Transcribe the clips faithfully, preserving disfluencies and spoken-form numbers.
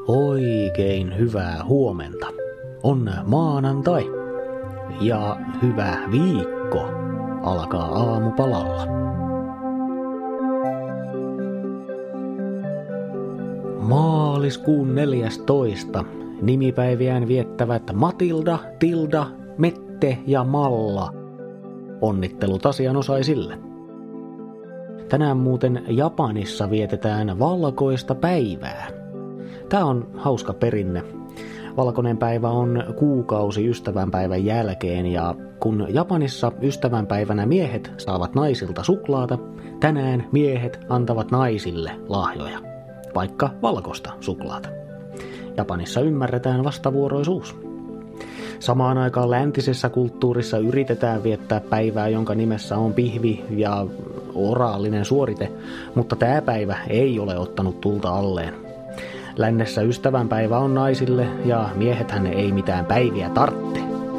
Oikein hyvää huomenta. On maanantai ja hyvä viikko alkaa aamupalalla. Maaliskuun neljästoista nimipäiviään viettävät Matilda, Tilda, Mette ja Malla. Onnittelut asianosaisille. Tänään muuten Japanissa vietetään valkoista päivää. Tää on hauska perinne. Valkoinen päivä on kuukausi ystävänpäivän jälkeen ja kun Japanissa ystävänpäivänä miehet saavat naisilta suklaata, tänään miehet antavat naisille lahjoja, vaikka valkoista suklaata. Japanissa ymmärretään vastavuoroisuus. Samaan aikaan läntisessä kulttuurissa yritetään viettää päivää, jonka nimessä on pihvi ja oraalinen suorite, mutta tämä päivä ei ole ottanut tulta alleen. Lännessä ystävänpäivä on naisille ja miehethän ei mitään päiviä tarvitse.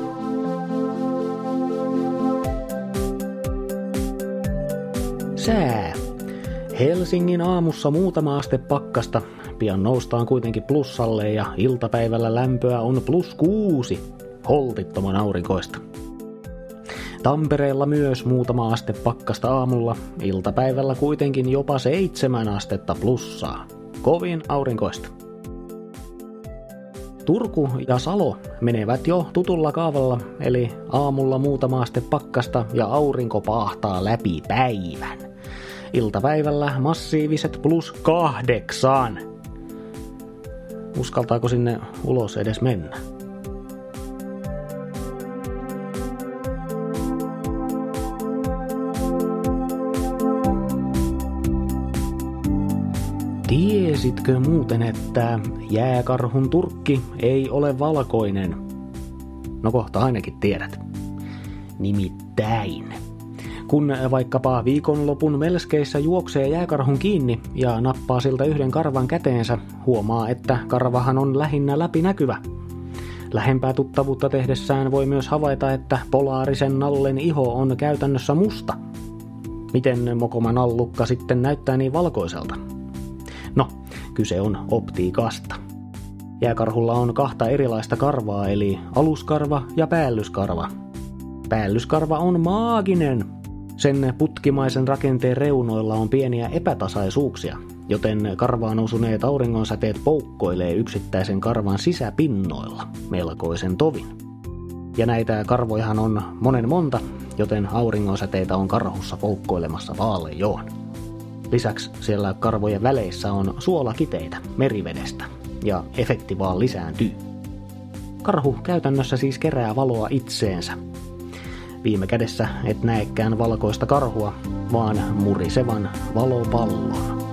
Sää. Helsingin aamussa muutama aste pakkasta. Pian noustaan kuitenkin plussalle ja iltapäivällä lämpöä on plus kuusi. Holtittoman aurinkoista. Tampereella myös muutama aste pakkasta aamulla. Iltapäivällä kuitenkin jopa seitsemän astetta plussaa. Kovin aurinkoista. Turku ja Salo menevät jo tutulla kaavalla, eli aamulla muutama aste pakkasta ja aurinko paahtaa läpi päivän. Iltapäivällä massiiviset plus kahdeksan. Uskaltaako sinne ulos edes mennä? Tiesitkö muuten, että jääkarhun turkki ei ole valkoinen? No kohta ainakin tiedät. Nimittäin. Kun vaikkapa viikonlopun melskeissä juoksee jääkarhun kiinni ja nappaa siltä yhden karvan käteensä, huomaa, että karvahan on lähinnä läpinäkyvä. Lähempää tuttavuutta tehdessään voi myös havaita, että polaarisen nallen iho on käytännössä musta. Miten mokoma nallukka sitten näyttää niin valkoiselta? No, kyse on optiikasta. Jääkarhulla on kahta erilaista karvaa, eli aluskarva ja päällyskarva. Päällyskarva on maaginen. Sen putkimaisen rakenteen reunoilla on pieniä epätasaisuuksia, joten karvaan osuneet auringonsäteet poukkoilee yksittäisen karvan sisäpinnoilla melkoisen tovin. Ja näitä karvojahan on monen monta, joten auringonsäteitä on karhussa poukkoilemassa paljon. Lisäksi siellä karvojen väleissä on suolakiteitä merivedestä, ja efekti vaan lisääntyy. Karhu käytännössä siis kerää valoa itseensä. Viime kädessä et näekään valkoista karhua, vaan murisevan valopallon.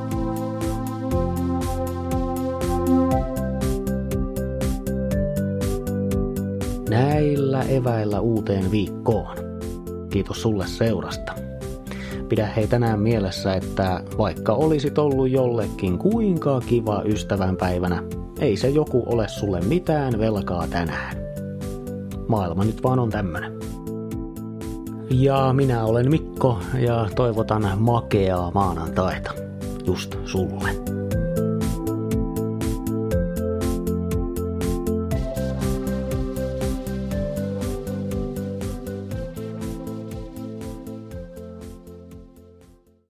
Näillä eväillä uuteen viikkoon. Kiitos sulle seurasta. Pidä hei tänään mielessä, että vaikka olisit ollut jollekin kuinka kiva ystävänpäivänä, ei se joku ole sulle mitään velkaa tänään. Maailma nyt vaan on tämmönen. Ja minä olen Mikko ja toivotan makeaa maanantaita just sulle.